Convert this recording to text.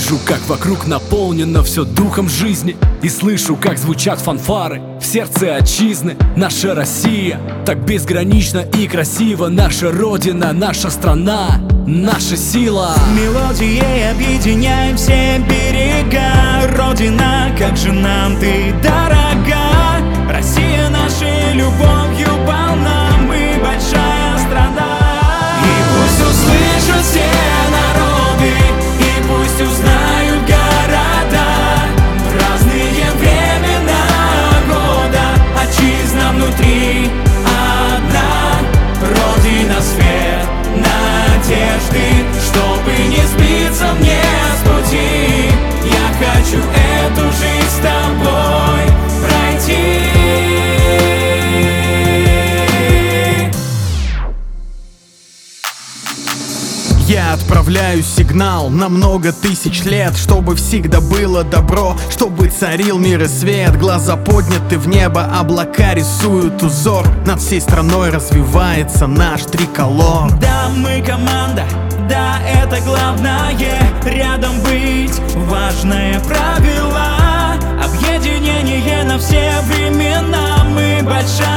Вижу, как вокруг наполнено все духом жизни, и слышу, как звучат фанфары в сердце отчизны. Наша Россия так безгранична и красива, наша Родина, наша страна, наша сила. Мелодией объединяем все берега. Родина, как же нам ты дорога. Россия нашей любовью полна, мы большая страна. И пусть услышат все народы, и пусть узнают города в разные времена года. Отчизна внутри одна, Родина, свет надежды. Чтобы не сбиться мне с пути, я хочу эту жизнь с тобой пройти. Я отправляю сигнал на много тысяч лет, чтобы всегда было добро, чтобы царил мир и свет. Глаза подняты в небо, облака рисуют узор, над всей страной развивается наш триколор. Да, мы команда, да, это главное, рядом быть важное правило. Объединение на все времена, мы большая